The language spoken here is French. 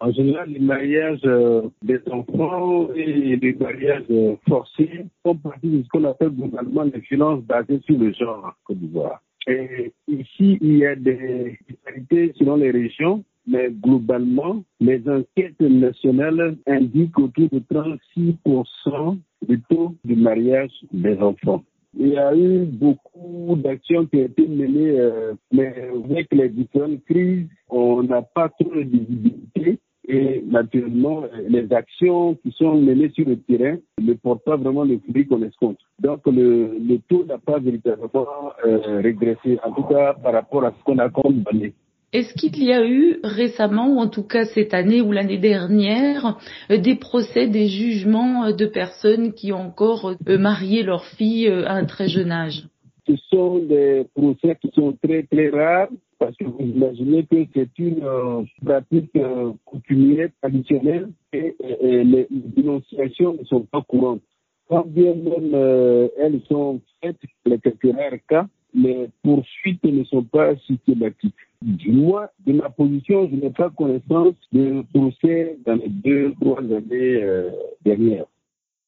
En général, les mariages des enfants et les mariages forcés font partie de ce qu'on appelle globalement les violences basées sur le genre en Côte d'Ivoire. Et ici, il y a des disparités selon les régions, mais globalement, les enquêtes nationales indiquent autour de 36% du taux du mariage des enfants. Il y a eu beaucoup d'actions qui ont été menées, mais avec les différentes crises, on n'a pas trop de visibilité. Et naturellement, les actions qui sont menées sur le terrain ne portent pas vraiment le fruit qu'on escompte. Donc, le taux n'a pas véritablement régressé, en tout cas par rapport à ce qu'on a comme donné. Est-ce qu'il y a eu récemment, ou en tout cas cette année ou l'année dernière, des procès, des jugements de personnes qui ont encore marié leur fille à un très jeune âge? Ce sont des procès qui sont très, très rares. Parce que vous imaginez que c'est une pratique coutumière traditionnelle et les dénonciations ne sont pas courantes. Quand bien même elles sont faites, les quelques rares cas, les poursuites ne sont pas systématiques. Du moins, de ma position, je n'ai pas connaissance de procès dans les 2-3 années dernières.